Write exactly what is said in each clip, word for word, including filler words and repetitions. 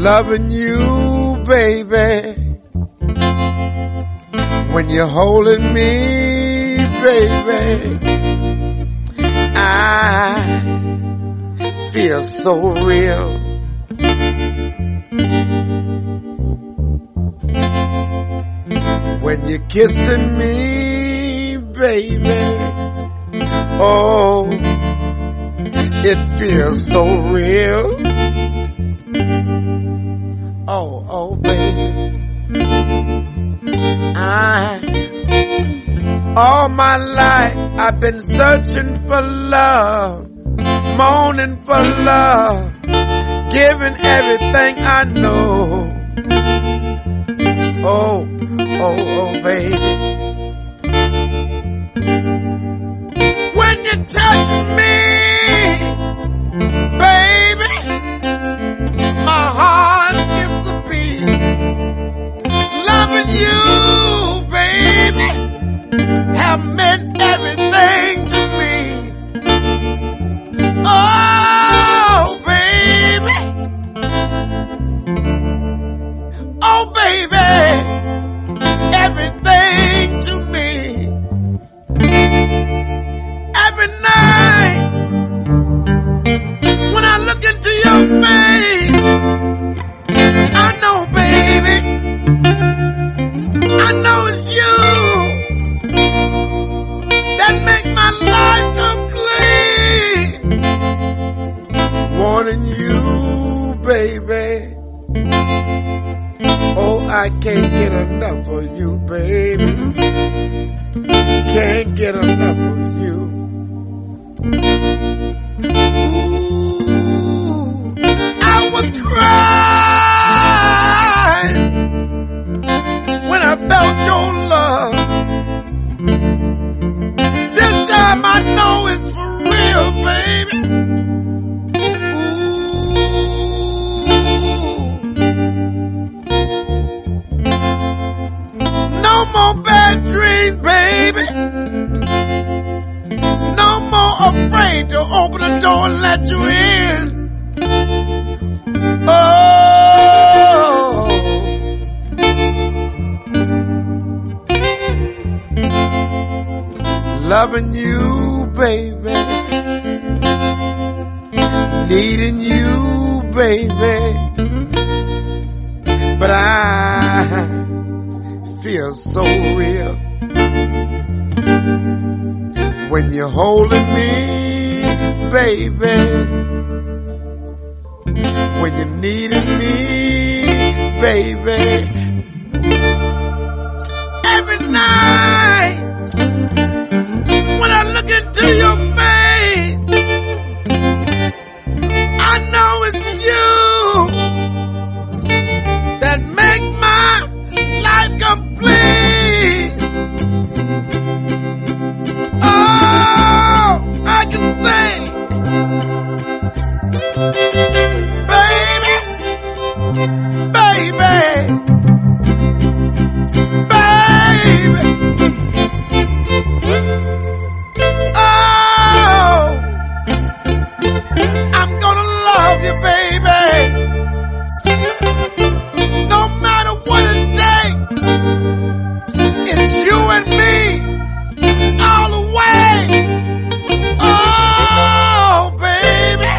Loving you, baby. When you're holding me, baby, I feel so real. When you're kissing me, baby, oh, it feels so real. Oh, oh, baby, I, all my life I've been searching for love, moaning for love, giving everything I know. Oh, oh, oh, baby, when you touch me, baby, my heart skips a beat. Loving you, baby, have meant everything to me. Oh, baby, oh, baby, everything to me. Every night when I look into your face, I know, baby, I know it's you that make my life complete. Wanting you, baby. Oh, I can't get enough of you, baby. Can't get enough of you. Ooh, I was crying when I felt your love. This time I know it's for real, baby. Ooh. No more bad dreams, baby. No more afraid to open the door and let you in. Oh, loving you, baby, needing you, baby, but I feel so real when you're holding me, baby, when you're needing me, baby, every night when I look into your face, I know it's you that make my life complete. Oh, I can sing, baby, baby, baby. Oh, I'm gonna love you, baby, no matter what it takes. It's you and me all the way. Oh, baby,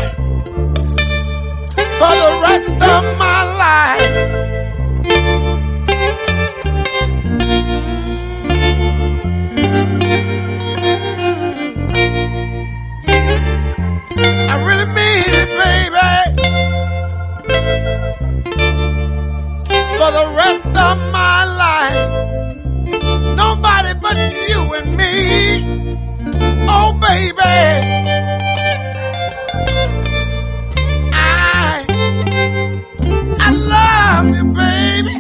for the rest of my life. I really mean it, baby. For the rest of my life, nobody but you and me. Oh, baby, I, I love you, baby.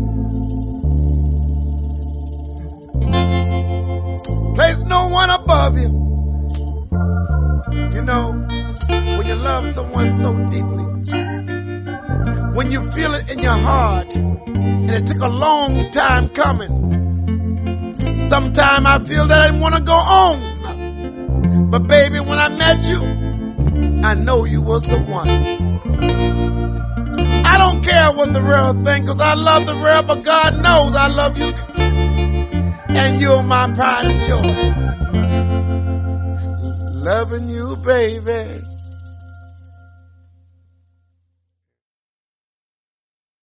There's no one above you. You know, when you love someone so deeply, when you feel it in your heart, and it took a long time coming. Sometime I feel that I didn't want to go on. But baby, when I met you, I know you was the one. I don't care what the world thinks, because I love the world, but God knows I love you. And you're my pride and joy. Loving you, baby.